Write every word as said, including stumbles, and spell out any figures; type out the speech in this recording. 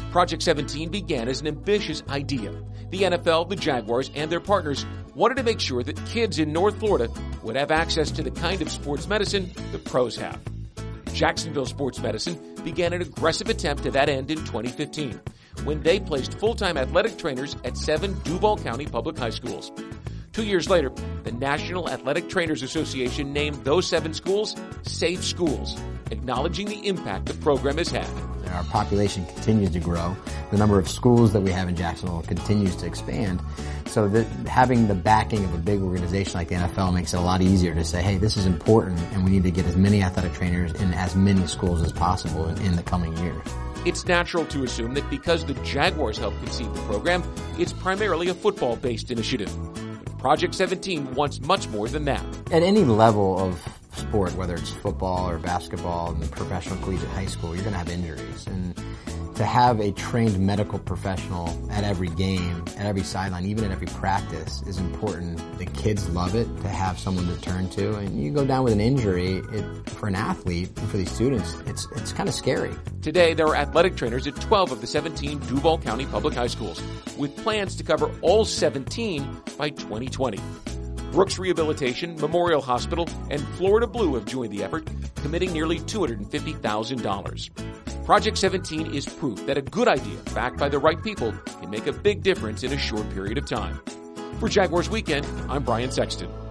Project seventeen began as an ambitious idea. The N F L, the Jaguars, and their partners wanted to make sure that kids in North Florida would have access to the kind of sports medicine the pros have. Jacksonville Sports Medicine began an aggressive attempt to that end in twenty fifteen, when they placed full-time athletic trainers at seven Duval County public high schools. Two years later, the National Athletic Trainers Association named those seven schools Safe Schools, acknowledging the impact the program has had. Our population continues to grow. The number of schools that we have in Jacksonville continues to expand. So that having the backing of a big organization like the N F L makes it a lot easier to say, hey, this is important and we need to get as many athletic trainers in as many schools as possible in, in the coming years. It's natural to assume that because the Jaguars helped conceive the program, it's primarily a football-based initiative. But Project seventeen wants much more than that. At any level of sport, whether it's football or basketball in professional collegiate high school, you're going to have injuries. And to have a trained medical professional at every game, at every sideline, even at every practice is important. The kids love it to have someone to turn to. And you go down with an injury, it, for an athlete, and for these students, it's it's kind of scary. Today, there are athletic trainers at twelve of the seventeen Duval County public high schools, with plans to cover all seventeen by twenty twenty. Brooks Rehabilitation, Memorial Hospital, and Florida Blue have joined the effort, committing nearly two hundred fifty thousand dollars. Project seventeen is proof that a good idea, backed by the right people, can make a big difference in a short period of time. For Jaguars Weekend, I'm Brian Sexton.